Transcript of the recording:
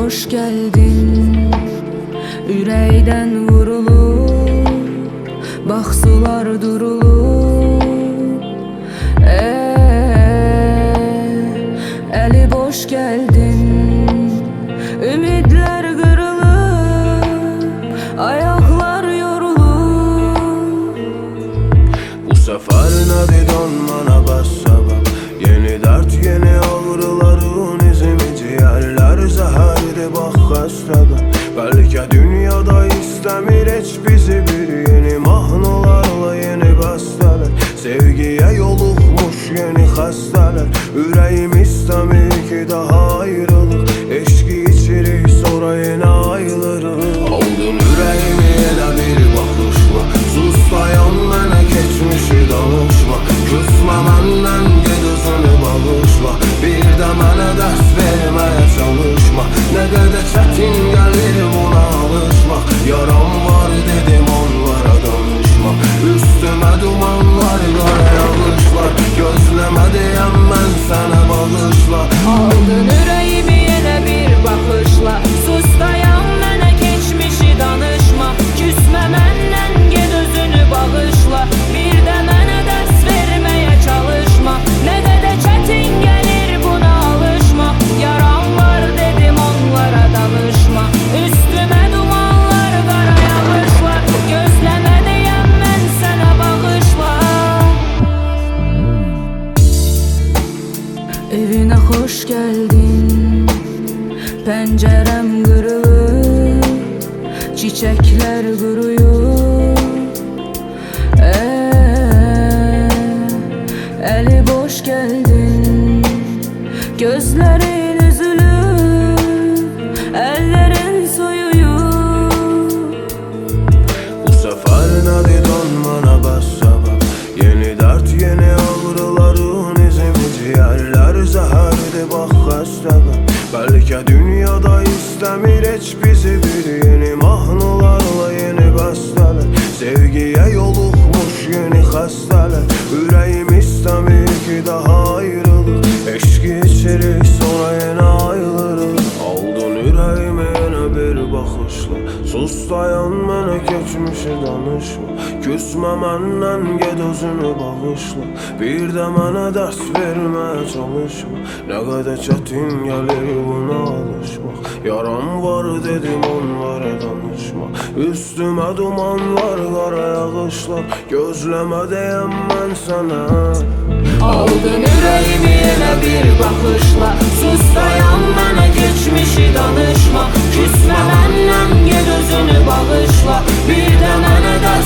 hoş geldin. Ürəkdən vurulur, bax sular durulur. Eli boş geldin. Ümidler kırılır, ayaklar yorulur. Bu sefer nadidon bana bas sabah. Yeni dert yeni ağrıların izimi ciğerler zehirdi bak hastadan. Belki dünyada istemir hiç bizi bir yeni mahnılarla yeni besteler. Sevgiye yolukmuş yeni hastalar. Yüreğim istemir ki daha ayrılık. Eşki içirir sonra yine ayrılırız. Aldın yüreğimi yine bir bakışla. Sus dayan bana geçmişi danışma. Küsme benden gel özünü bağışla. Bir de bana ders vermeye çalışma. Ne kadar çetin gelir buna alışmak. Yaram var dedim onlara danışma. Üstüme dumanlar kara yağışlar. Gözleme diyem ben sana bağışla. Aldın yüreğimi yine bir bakışla. Sus dayan bana geçmişi danışma. Küsme benden gel özünü bağışla. Bir de bana ders vermeye çalışma. Ne kadar çetin gelir buna alışma. Yaram var dedim onlara danışma. Üstüme dumanlar kara yağışlar. Gözleme diyem ben sana bağışla. Evine hoş geldin. Pencerem kırılır, çiçekler kuruyor. Eli boş geldin. Gözlerin üzülür, ellerin soyuyor. Bu sefer nadidon bana bas sabah. Yeni dert yeni ağrıların izimi ciğerler zehirdi bak hastadan. Belki dünyada istemir hiç bizi bir yeni mahnılarla yeni besteler. Sevgiye yolukmuş yeni hastalar. Yüreğim istemir ki daha ayrılık. Eşki içirir sonra yine ayrılırız. Aldın yüreğime yine bir bakışla. Sus dayan bana geçmişi danışma. Küsme benden gel özünü bağışla. Bir de bana ders vermeye çalışma. Ne kadar çetin gelir buna alışmak. Yaram var dedim onlara danışma. Üstüme dumanlar kara yağışlar. Gözleme diyem ben sana. Aldın yüreğimi yine bir bakışla. Sus dayan bana geçmişi danışma. Küsme benden gel özünü bağışla. Bir de bana ders